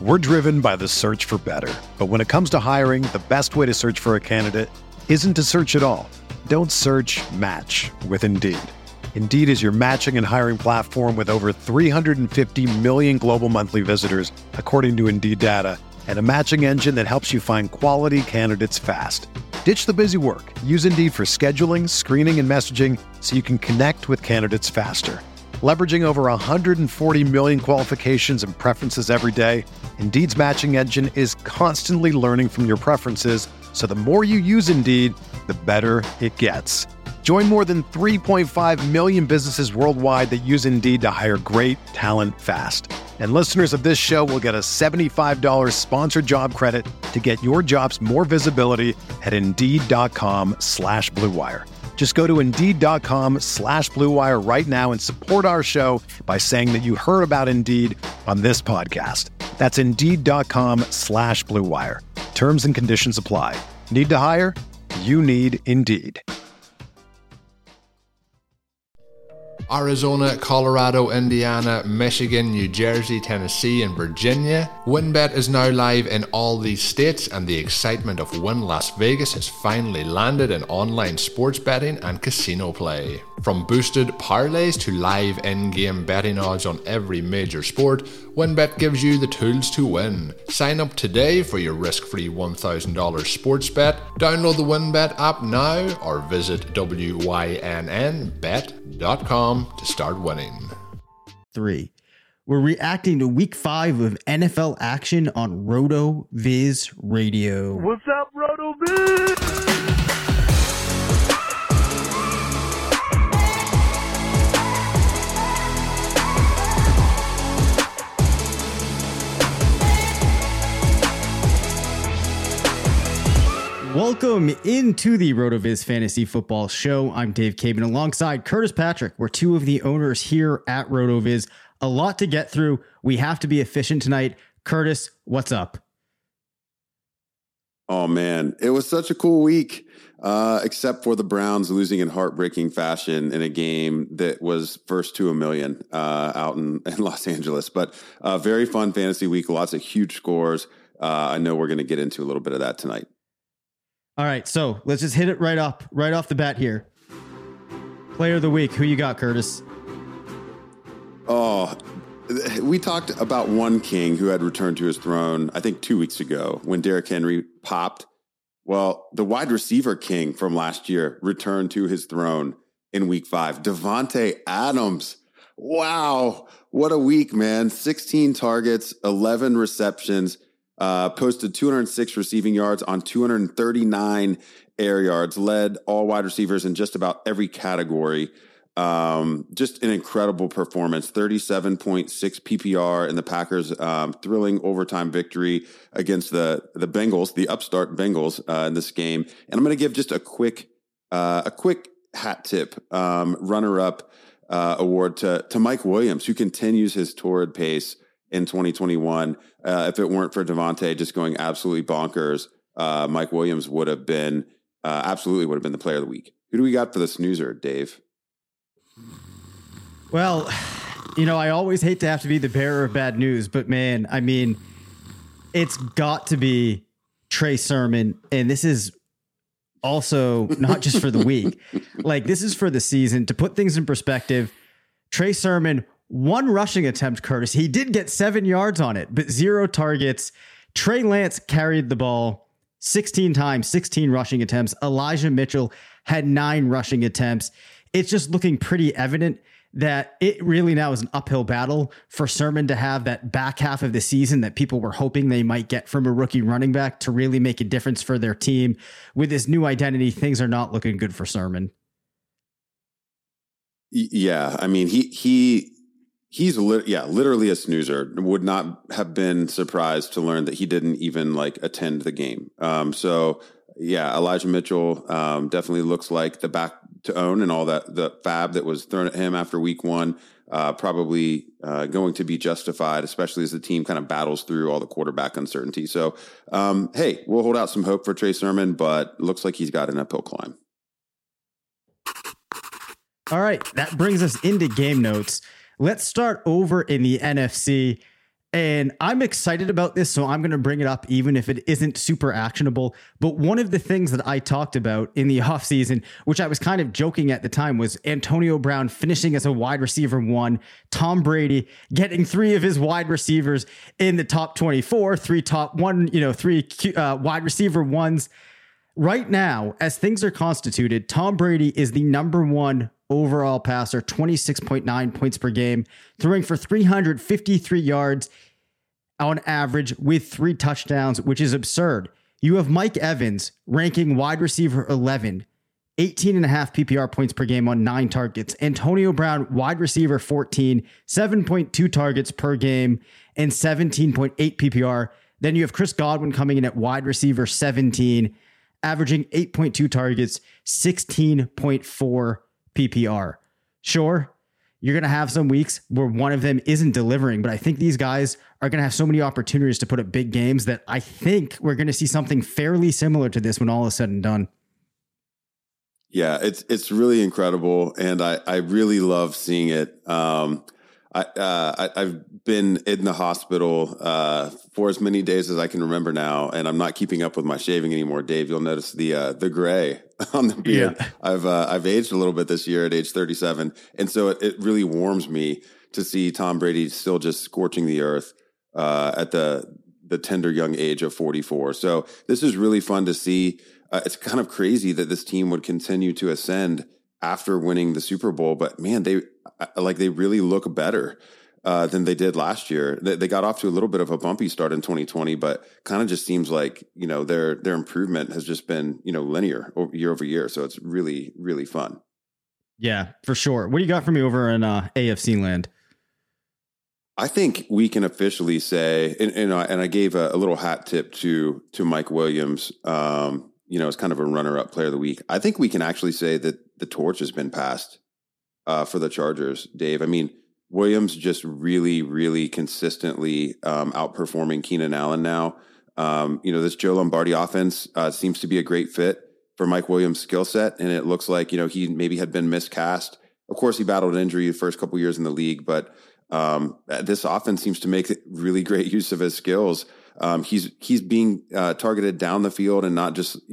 We're driven by the search for better. But when it comes to hiring, the best way to search for a candidate isn't to search at all. Don't search, match with Indeed. Indeed is your matching and hiring platform with over 350 million global monthly visitors, according to Indeed data, and a matching engine that helps you find quality candidates fast. Ditch the busy work. Use Indeed for scheduling, screening, and messaging so you can connect with candidates faster. Leveraging over 140 million qualifications and preferences every day, Indeed's matching engine is constantly learning from your preferences, so the more you use Indeed, the better it gets. Join more than 3.5 million businesses worldwide that use Indeed to hire great talent fast. And listeners of this show will get a $75 sponsored job credit to get your jobs more visibility at Indeed.com/Blue Wire. Just go to Indeed.com/Blue Wire right now and support our show by saying that you heard about Indeed on this podcast. That's Indeed.com/Blue Wire. Terms and conditions apply. Need to hire? You need Indeed. Arizona, Colorado, Indiana, Michigan, New Jersey, Tennessee, and Virginia. WynnBET is now live in all these states, and the excitement of Wynn Las Vegas has finally landed in online sports betting and casino play. From boosted parlays to live in-game betting odds on every major sport, WynnBET gives you the tools to win. Sign up today for your risk-free $1,000 sports bet. Download the WynnBET app now or visit wynnbet.com to start winning. 3. We're reacting to week 5 of NFL action on RotoViz Radio. What's up, RotoViz? Welcome into the RotoViz Fantasy Football Show. I'm Dave Caban alongside Curtis Patrick. We're two of the owners here at RotoViz. A lot to get through. We have to be efficient tonight. Curtis, what's up? Oh, man. It was such a cool week, except for the Browns losing in heartbreaking fashion in a game that was first to a million out in Los Angeles. But very fun fantasy week. Lots of huge scores. I know we're going to get into a little bit of that tonight. All right, so let's just hit it right off the bat here. Player of the week, who you got, Curtis? Oh, we talked about one king who had returned to his throne, I think 2 weeks ago when Derrick Henry popped. Well, the wide receiver king from last year returned to his throne in week 5. Davante Adams. Wow, what a week, man. 16 targets, 11 receptions. Posted 206 receiving yards on 239 air yards, led all wide receivers in just about every category. Just an incredible performance, 37.6 PPR in the Packers' thrilling overtime victory against the Bengals, the upstart Bengals in this game. And I'm going to give just a quick hat tip, runner-up award to Mike Williams, who continues his torrid pace in 2021. If it weren't for Davante just going absolutely bonkers, Mike Williams would have been the player of the week. Who do we got for the snoozer, Dave? Well, I always hate to have to be the bearer of bad news, but man, I mean, it's got to be Trey Sermon. And this is also not just for the week. Like, this is for the season. To put things in perspective, Trey Sermon, 1 rushing attempt, Curtis. He did get 7 yards on it, but 0 targets. Trey Lance carried the ball 16 times, 16 rushing attempts. Elijah Mitchell had 9 rushing attempts. It's just looking pretty evident that it really now is an uphill battle for Sermon to have that back half of the season that people were hoping they might get from a rookie running back to really make a difference for their team. With his new identity, things are not looking good for Sermon. Yeah, I mean, he's literally a snoozer. Would not have been surprised to learn that he didn't even attend the game. So yeah, Elijah Mitchell definitely looks like the back to own, and all that the fab that was thrown at him after week 1 probably going to be justified, especially as the team kind of battles through all the quarterback uncertainty. So hey, we'll hold out some hope for Trey Sermon, but looks like he's got an uphill climb. All right, that brings us into game notes. Let's start over in the NFC. And I'm excited about this, so I'm going to bring it up even if it isn't super actionable. But one of the things that I talked about in the offseason, which I was kind of joking at the time, was Antonio Brown finishing as a wide receiver 1, Tom Brady getting 3 of his wide receivers in the top 24, 3 top 1, 3 wide receiver 1s. Right now, as things are constituted, Tom Brady is the number 1 overall passer, 26.9 points per game, throwing for 353 yards on average with 3 touchdowns, which is absurd. You have Mike Evans ranking wide receiver 11, 18.5 PPR points per game on 9 targets. Antonio Brown, wide receiver 14, 7.2 targets per game and 17.8 PPR. Then you have Chris Godwin coming in at wide receiver 17, averaging 8.2 targets, 16.4 PPR. Sure, you're going to have some weeks where one of them isn't delivering, but I think these guys are going to have so many opportunities to put up big games that I think we're going to see something fairly similar to this when all is said and done. Yeah, it's really incredible, and I really love seeing it. I've been in the hospital for as many days as I can remember now, and I'm not keeping up with my shaving anymore. Dave, you'll notice the gray on the beard. Yeah. I've aged a little bit this year at age 37, and so it really warms me to see Tom Brady still just scorching the earth at the tender young age of 44. So this is really fun to see. It's kind of crazy that this team would continue to ascend after winning the Super Bowl, but man, they really look better than they did last year. They got off to a little bit of a bumpy start in 2020, but kind of just seems like, their improvement has just been, linear year over year. So it's really, really fun. Yeah, for sure. What do you got for me over in AFC land? I think we can officially say, and I gave a little hat tip to Mike Williams, as kind of a runner-up player of the week. I think we can actually say that the torch has been passed for the Chargers, Dave. I mean, Williams just really, really consistently outperforming Keenan Allen now. This Joe Lombardi offense seems to be a great fit for Mike Williams' skill set, and it looks like, he maybe had been miscast. Of course, he battled an injury the first couple years in the league, but this offense seems to make really great use of his skills. He's being targeted down the field, and not just,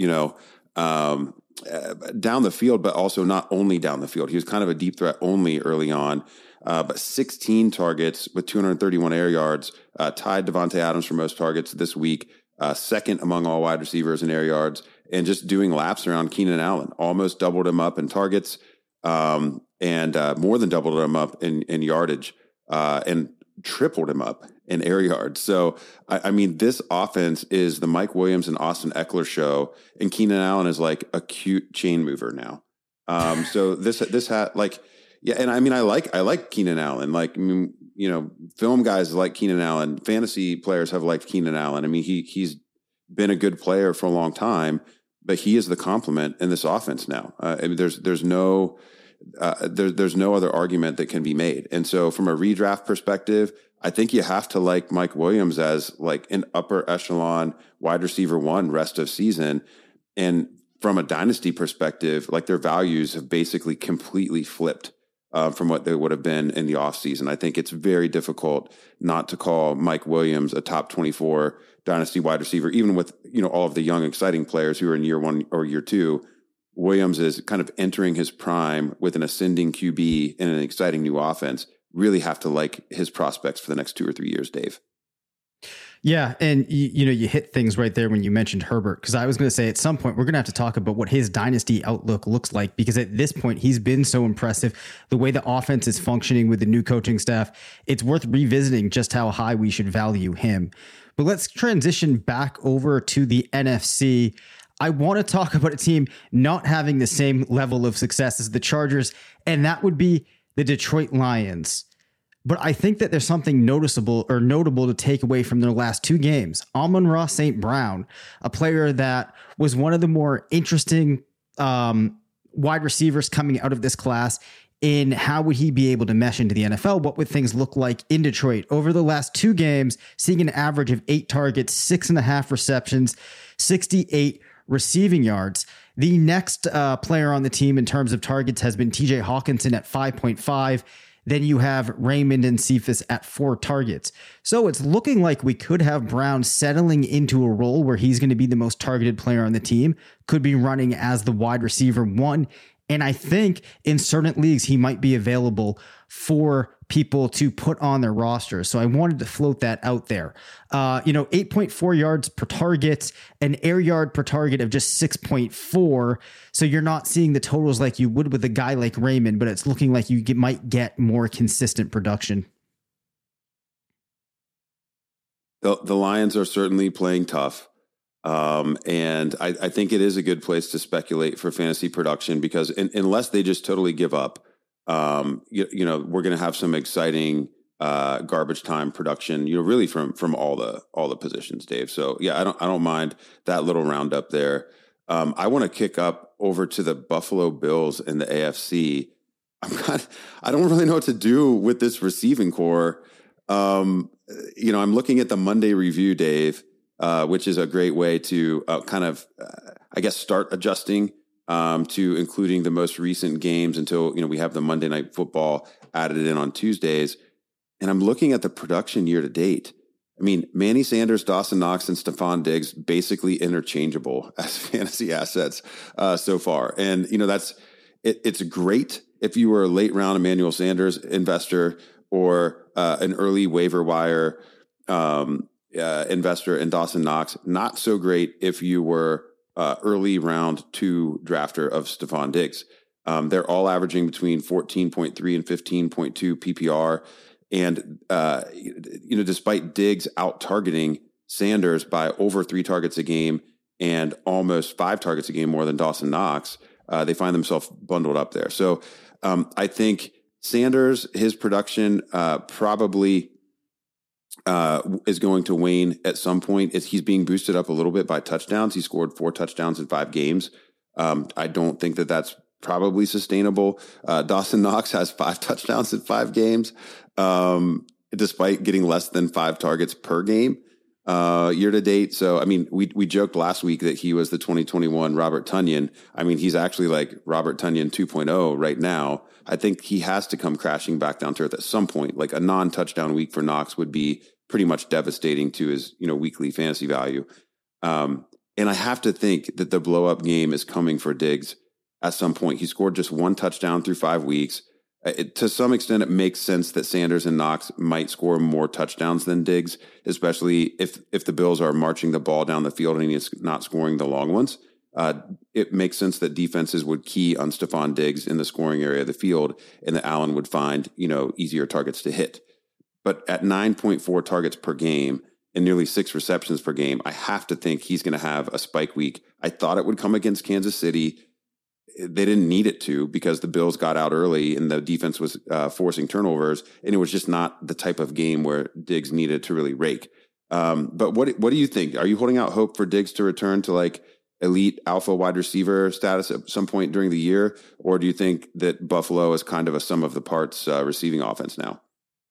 down the field, but also not only down the field. He was kind of a deep threat only early on, but 16 targets with 231 air yards, tied Devontae Adams for most targets this week, second among all wide receivers in air yards, and just doing laps around Keenan Allen, almost doubled him up in targets, and more than doubled him up in yardage, and tripled him up in air yards. So, I mean, this offense is the Mike Williams and Austin Eckler show, and Keenan Allen is like a cute chain mover now. So this had yeah. And I mean, I like Keenan Allen, film guys like Keenan Allen, fantasy players have liked Keenan Allen. I mean, he's been a good player for a long time, but he is the complement in this offense now. I mean, there's no other argument that can be made. And so from a redraft perspective, I think you have to like Mike Williams as like an upper echelon wide receiver 1 rest of season. And from a dynasty perspective, like their values have basically completely flipped from what they would have been in the offseason. I think it's very difficult not to call Mike Williams a top 24 dynasty wide receiver, even with, all of the young, exciting players who are in year 1 or year 2. Williams is kind of entering his prime with an ascending QB and an exciting new offense. Really have to like his prospects for the next 2 or 3 years, Dave. Yeah. And you hit things right there when you mentioned Herbert, because I was going to say at some point we're going to have to talk about what his dynasty outlook looks like, because at this point he's been so impressive. The way the offense is functioning with the new coaching staff, it's worth revisiting just how high we should value him. But let's transition back over to the NFC. I want to talk about a team not having the same level of success as the Chargers, and that would be the Detroit Lions. But I think that there's something noticeable or notable to take away from their last 2 games. Amon-Ra St. Brown, a player that was one of the more interesting wide receivers coming out of this class, in how would he be able to mesh into the NFL? What would things look like in Detroit? Over the last 2 games, seeing an average of 8 targets, 6.5 receptions, 68 receiving yards. The next player on the team in terms of targets has been TJ Hawkinson at 5.5. Then you have Raymond and Cephas at 4 targets. So it's looking like we could have Brown settling into a role where he's going to be the most targeted player on the team, could be running as the wide receiver 1. And I think in certain leagues, he might be available for people to put on their roster. So I wanted to float that out there. 8.4 yards per target, an air yard per target of just 6.4. So you're not seeing the totals like you would with a guy like Raymond, but it's looking like you might get more consistent production. The Lions are certainly playing tough. And I think it is a good place to speculate for fantasy production because unless they just totally give up, we're going to have some exciting garbage time production, really from all the positions, Dave. So yeah, I don't mind that little roundup there. I want to kick up over to the Buffalo Bills in the AFC. I don't really know what to do with this receiving core. I'm looking at the Monday review, Dave, which is a great way to start adjusting to including the most recent games until, we have the Monday Night Football added in on Tuesdays. And I'm looking at the production year to date. I mean, Manny Sanders, Dawson Knox, and Stephon Diggs basically interchangeable as fantasy assets so far. And, it's great if you were a late round Emmanuel Sanders investor or an early waiver wire investor in Dawson Knox. Not so great if you were early round 2 drafter of Stephon Diggs. They're all averaging between 14.3 and 15.2 PPR. And, despite Diggs out targeting Sanders by over 3 targets a game and almost 5 targets a game more than Dawson Knox, they find themselves bundled up there. So I think Sanders, his production probably is going to wane at some point. He's being boosted up a little bit by touchdowns. He scored 4 touchdowns in 5 games. I don't think that that's probably sustainable. Dawson Knox has 5 touchdowns in 5 games, despite getting less than 5 targets per game year to date. So, I mean, we joked last week that he was the 2021 Robert Tonyan. I mean, he's actually like Robert Tonyan 2.0 right now. I think he has to come crashing back down to earth at some point. Like a non-touchdown week for Knox would be pretty much devastating to his, weekly fantasy value. And I have to think that the blow up game is coming for Diggs at some point. He scored just 1 touchdown through 5 weeks. To some extent, it makes sense that Sanders and Knox might score more touchdowns than Diggs, especially if the Bills are marching the ball down the field and he's not scoring the long ones. It makes sense that defenses would key on Stephon Diggs in the scoring area of the field and that Allen would find, easier targets to hit. But at 9.4 targets per game and nearly 6 receptions per game, I have to think he's going to have a spike week. I thought it would come against Kansas City. They didn't need it to because the Bills got out early and the defense was forcing turnovers, and it was just not the type of game where Diggs needed to really rake. But what do you think? Are you holding out hope for Diggs to return to like elite alpha wide receiver status at some point during the year? Or do you think that Buffalo is kind of a sum of the parts receiving offense now?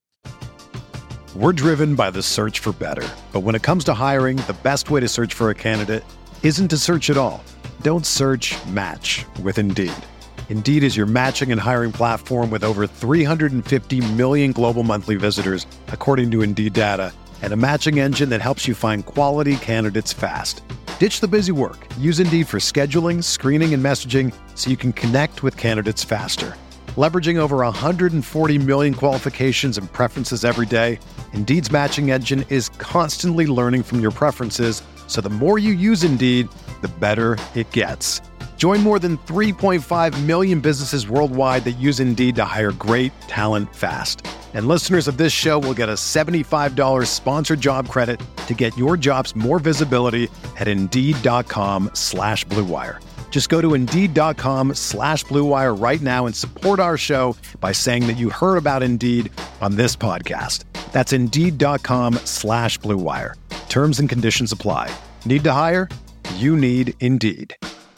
We're driven by the search for better. But when it comes to hiring, the best way to search for a candidate isn't to search at all. Don't search, match with Indeed. Indeed is your matching and hiring platform with over 350 million global monthly visitors, according to Indeed data, and a matching engine that helps you find quality candidates fast. Ditch the busy work. Use Indeed for scheduling, screening, and messaging so you can connect with candidates faster. Leveraging over 140 million qualifications and preferences every day, Indeed's matching engine is constantly learning from your preferences, so the more you use Indeed, the better it gets. Join more than 3.5 million businesses worldwide that use Indeed to hire great talent fast. And listeners of this show will get a $75 sponsored job credit to get your jobs more visibility at Indeed.com/Blue Wire. Just go to Indeed.com/Blue Wire right now and support our show by saying that you heard about Indeed on this podcast. That's Indeed.com/Blue Wire. Terms and conditions apply. Need to hire? You need Indeed.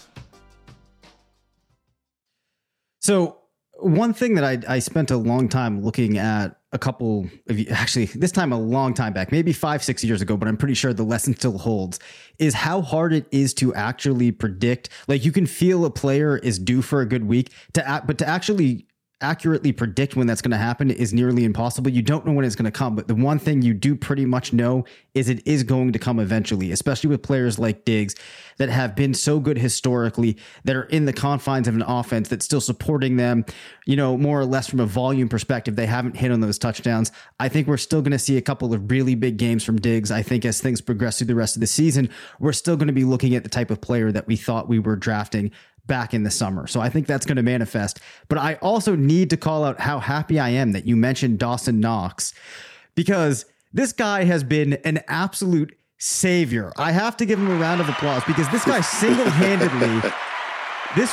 So one thing that I spent a long time looking at a couple of, actually this time a long time back, maybe 5-6 years ago, but I'm pretty sure the lesson still holds, is how hard it is to actually predict. Like you can feel a player is due for a good week but to actually accurately predict when that's going to happen is nearly impossible. You don't know when it's going to come, but the one thing you do pretty much know is it is going to come eventually, especially with players like Diggs that have been so good historically, that are in the confines of an offense that's still supporting them, more or less from a volume perspective. They haven't hit on those touchdowns. I think we're still going to see a couple of really big games from Diggs. I think as things progress through the rest of the season, we're still going to be looking at the type of player that we thought we were drafting back in the summer. So I think that's going to manifest. But I also need to call out how happy I am that you mentioned Dawson Knox, because this guy has been an absolute savior. I have to give him a round of applause, because this guy single-handedly, this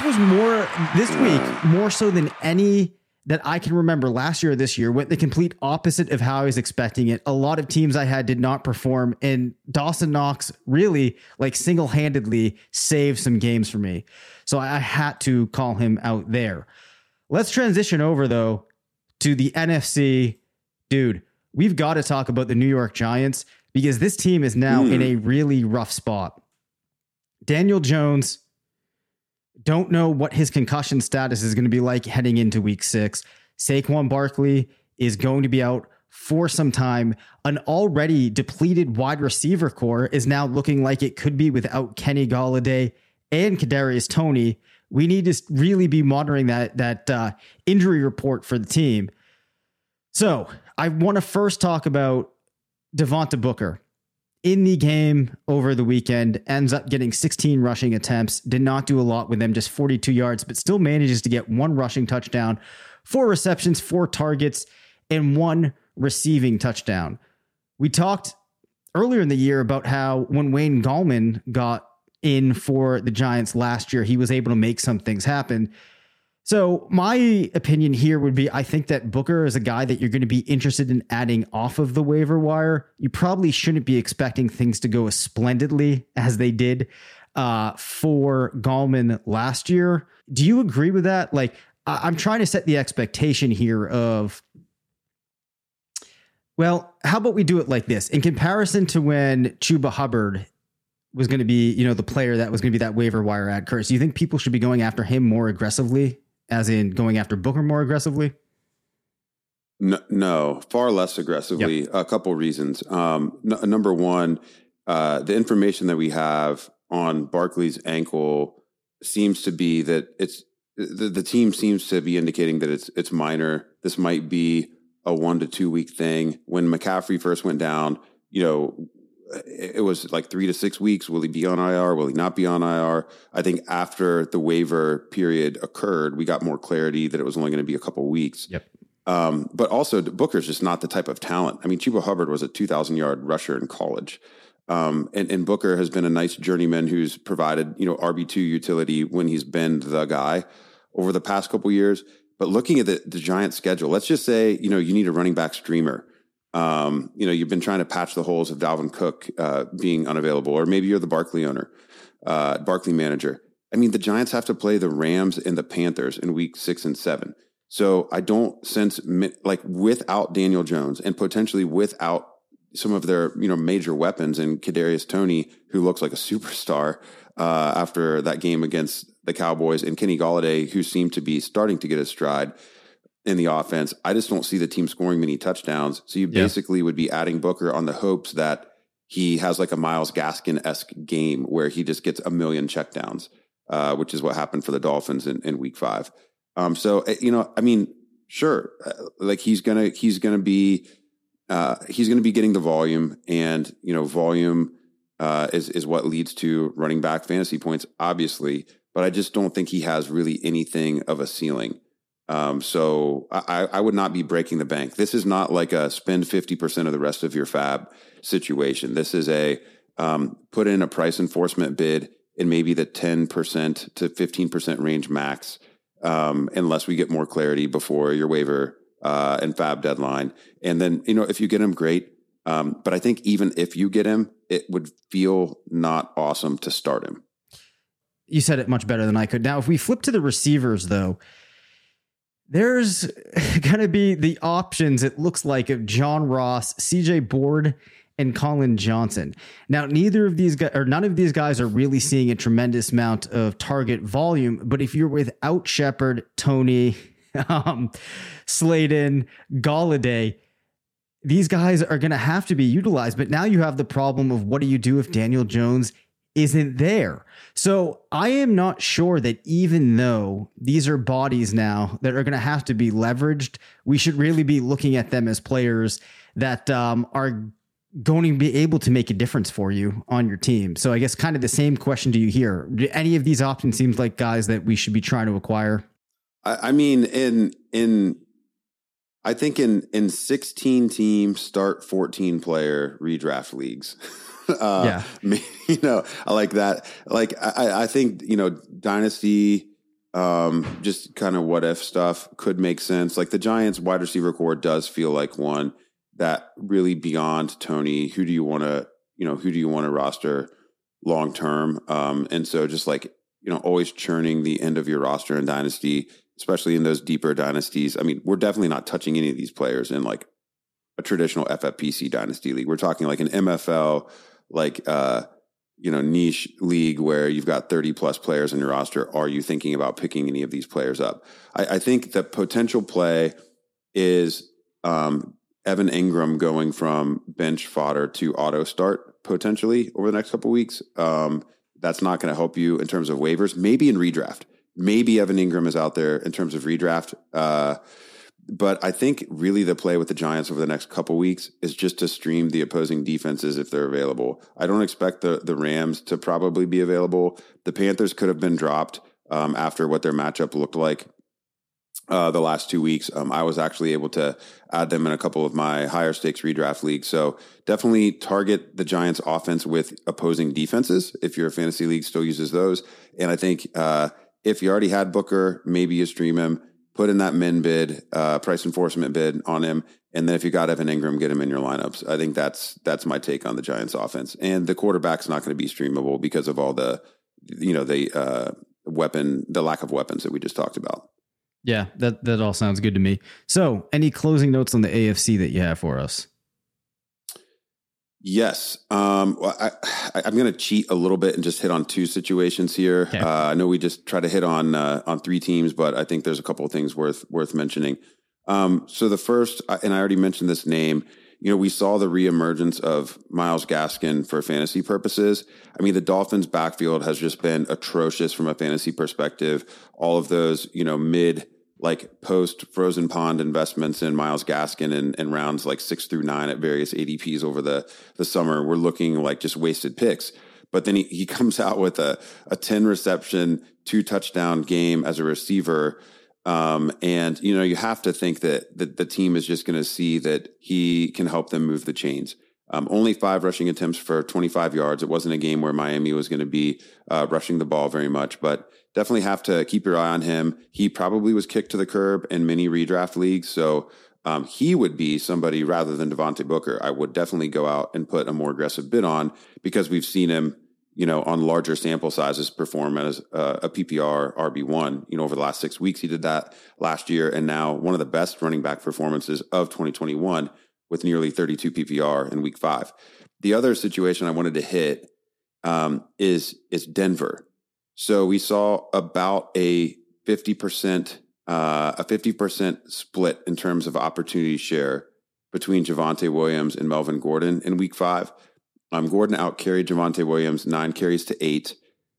week, more so than any that I can remember last year or this year, went the complete opposite of how I was expecting it. A lot of teams I had did not perform, and Dawson Knox really single-handedly saved some games for me. So I had to call him out there. Let's transition over, though, to the NFC. Dude, we've got to talk about the New York Giants, because this team is now in a really rough spot. Daniel Jones, don't know what his concussion status is going to be like heading into week 6. Saquon Barkley is going to be out for some time. An already depleted wide receiver core is now looking like it could be without Kenny Golladay and Kadarius Toney. We need to really be monitoring that injury report for the team. So I want to first talk about Devonta Booker. In the game over the weekend, ends up getting 16 rushing attempts, did not do a lot with them, just 42 yards, but still manages to get 1 rushing touchdown, 4 receptions, 4 targets, and 1 receiving touchdown. We talked earlier in the year about how when Wayne Gallman got in for the Giants last year, he was able to make some things happen. So my opinion here would be, I think that Booker is a guy that you're going to be interested in adding off of the waiver wire. You probably shouldn't be expecting things to go as splendidly as they did for Gallman last year. Do you agree with that? I'm trying to set the expectation here of, well, how about we do it like this? In comparison to when Chuba Hubbard was going to be, the player that was going to be that waiver wire ad, Curtis, do you think people should be going after him more aggressively? As in going after Booker more aggressively? No, far less aggressively. Yep. A couple reasons. Number one, the information that we have on Barkley's ankle seems to be that it's the team seems to be indicating that it's minor. This might be a 1 to 2 week thing. When McCaffrey first went down, it was like 3 to 6 weeks. Will he be on IR? Will he not be on IR? I think after the waiver period occurred, we got more clarity that it was only going to be a couple weeks. Yep. But also Booker's just not the type of talent. I mean, Chuba Hubbard was a 2,000-yard rusher in college. And Booker has been a nice journeyman who's provided, RB2 utility when he's been the guy over the past couple years. But looking at the Giants schedule, let's just say, you need a running back streamer. You've been trying to patch the holes of Dalvin Cook being unavailable, or maybe you're the Barkley owner, Barkley manager. I mean, the Giants have to play the Rams and the Panthers in week 6 and 7. So I don't sense without Daniel Jones and potentially without some of their, major weapons and Kadarius Toney, who looks like a superstar after that game against the Cowboys, and Kenny Golladay, who seemed to be starting to get his stride in the offense. I just don't see the team scoring many touchdowns. So you basically would be adding Booker on the hopes that he has like a Myles Gaskin-esque game where he just gets a million checkdowns, which is what happened for the Dolphins in week 5. Sure. He's going to be getting the volume, and, volume is what leads to running back fantasy points, obviously, but I just don't think he has really anything of a ceiling. So I would not be breaking the bank. This is not like a spend 50% of the rest of your fab situation. This is a put in a price enforcement bid in maybe the 10% to 15% range max, unless we get more clarity before your waiver and fab deadline. And then, if you get him, great. But I think even if you get him, it would feel not awesome to start him. You said it much better than I could. Now, if we flip to the receivers, though, there's going to be the options, it looks like, of John Ross, CJ Board, and Colin Johnson. Now, none of these guys are really seeing a tremendous amount of target volume, but if you're without Shepard, Toney, Slayton, Galladay. These guys are going to have to be utilized, but now you have the problem of what do you do if Daniel Jones isn't there? So I am not sure that even though these are bodies now that are going to have to be leveraged, we should really be looking at them as players that are going to be able to make a difference for you on your team. So I guess kind of the same question to you here. Do any of these options seems like guys that we should be trying to acquire? I mean, I think in 16 team start 14 player redraft leagues. I like that. Like, I think, dynasty, just kind of what if stuff could make sense. Like the Giants wide receiver core does feel like one that really beyond Tony, who do you want to roster long term? And so just like, always churning the end of your roster in dynasty, especially in those deeper dynasties. I mean, we're definitely not touching any of these players in like a traditional FFPC dynasty league. We're talking like an MFL, like, niche league where you've got 30 plus players in your roster. Are you thinking about picking any of these players up? I think the potential play is Evan Ingram going from bench fodder to auto start potentially over the next couple of weeks. That's not going to help you in terms of waivers, maybe in redraft. Maybe Evan Ingram is out there in terms of redraft. But I think really the play with the Giants over the next couple weeks is just to stream the opposing defenses if they're available. I don't expect the Rams to probably be available. The Panthers could have been dropped after what their matchup looked like the last 2 weeks. I was actually able to add them in a couple of my higher stakes redraft leagues. So definitely target the Giants offense with opposing defenses if your fantasy league still uses those. And I think if you already had Booker, maybe you stream him. Put in that min bid, price enforcement bid on him. And then if you got Evan Ingram, get him in your lineups. I think that's my take on the Giants offense. And the quarterback's not going to be streamable because of all the lack of weapons that we just talked about. Yeah, that all sounds good to me. So any closing notes on the AFC that you have for us? Yes. I'm going to cheat a little bit and just hit on two situations here. Okay. I know we just try to hit on three teams, but I think there's a couple of things worth mentioning. So the first, and I already mentioned this name, we saw the reemergence of Myles Gaskin for fantasy purposes. I mean, the Dolphins backfield has just been atrocious from a fantasy perspective. All of those, mid like post frozen pond investments in Myles Gaskin and rounds like 6 through 9 at various ADPs over the summer were looking like just wasted picks. But then he comes out with a 10 reception, 2 touchdown game as a receiver. And you have to think that the team is just going to see that he can help them move the chains. Only 5 rushing attempts for 25 yards. It wasn't a game where Miami was going to be rushing the ball very much, but definitely have to keep your eye on him. He probably was kicked to the curb in many redraft leagues. So he would be somebody rather than Devontae Booker. I would definitely go out and put a more aggressive bid on because we've seen him, on larger sample sizes perform as a PPR RB1, over the last 6 weeks. He did that last year. And now one of the best running back performances of 2021 with nearly 32 PPR in week 5. The other situation I wanted to hit is Denver. So we saw about a 50% split in terms of opportunity share between Javonte Williams and Melvin Gordon in week 5. Gordon out-carried Javonte Williams 9 carries to 8,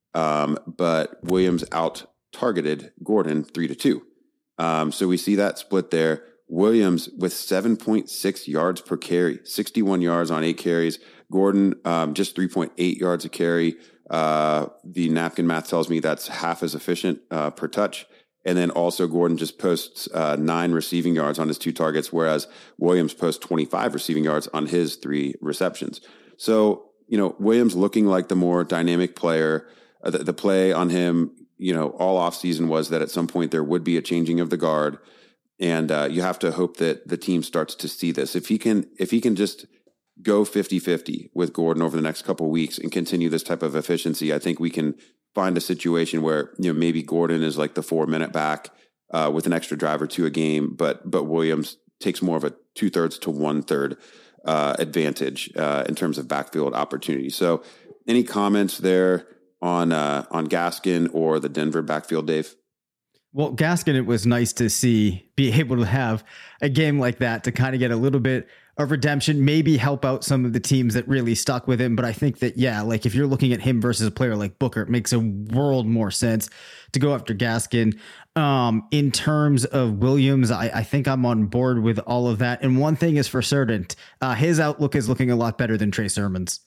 but Williams out-targeted Gordon 3-2. So we see that split there. Williams with 7.6 yards per carry, 61 yards on 8 carries. Gordon just 3.8 yards a carry. The napkin math tells me that's half as efficient per touch. And then also Gordon just posts 9 receiving yards on his 2 targets, whereas Williams posts 25 receiving yards on his 3 receptions. So, Williams looking like the more dynamic player. The play on him, all offseason was that at some point there would be a changing of the guard. And you have to hope that the team starts to see this. If he can just go 50-50 with Gordon over the next couple of weeks and continue this type of efficiency, I think we can find a situation where, maybe Gordon is like the 4-minute back with an extra drive or 2 a game, but Williams takes more of a 2/3 to 1/3 advantage in terms of backfield opportunity. So any comments there on Gaskin or the Denver backfield, Dave? Well, Gaskin, it was nice to see be able to have a game like that to kind of get a little bit of redemption, maybe help out some of the teams that really stuck with him. But I think that, yeah, like if you're looking at him versus a player like Booker, it makes a world more sense to go after Gaskin. In terms of Williams, I think I'm on board with all of that. And one thing is for certain, his outlook is looking a lot better than Trey Sermon's.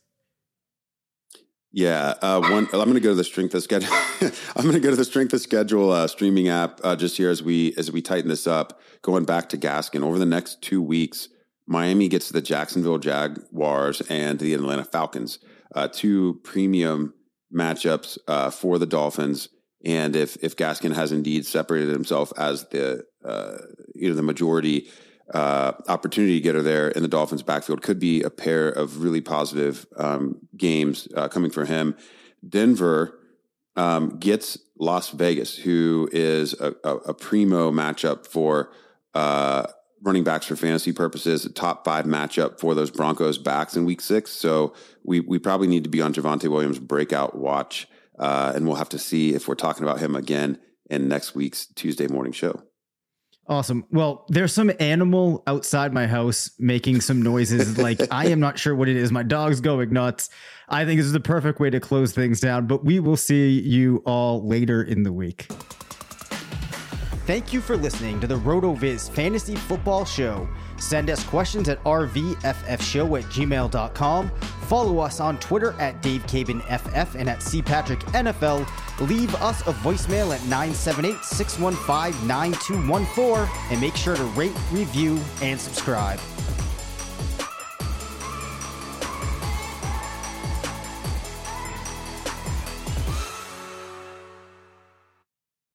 Yeah, I'm going to go to the strength of schedule. I'm going to go to the strength of schedule streaming app just here as we tighten this up. Going back to Gaskin, over the next 2 weeks, Miami gets the Jacksonville Jaguars and the Atlanta Falcons, 2 premium matchups for the Dolphins. And if Gaskin has indeed separated himself as the majority opportunity getter there in the Dolphins backfield, could be a pair of really positive games coming for him. Denver gets Las Vegas, who is a primo matchup for running backs for fantasy purposes, a top 5 matchup for those Broncos backs in week 6. So we probably need to be on Javonte Williams' breakout watch, and we'll have to see if we're talking about him again in next week's Tuesday morning show. Awesome. Well, there's some animal outside my house making some noises. Like, I am not sure what it is. My dog's going nuts. I think this is the perfect way to close things down, but we will see you all later in the week. Thank you for listening to the RotoViz Fantasy Football Show. Send us questions at rvffshow@gmail.com. Follow us on Twitter at DaveCabinFF and at CPatrickNFL. Leave us a voicemail at 978-615-9214 and make sure to rate, review, and subscribe.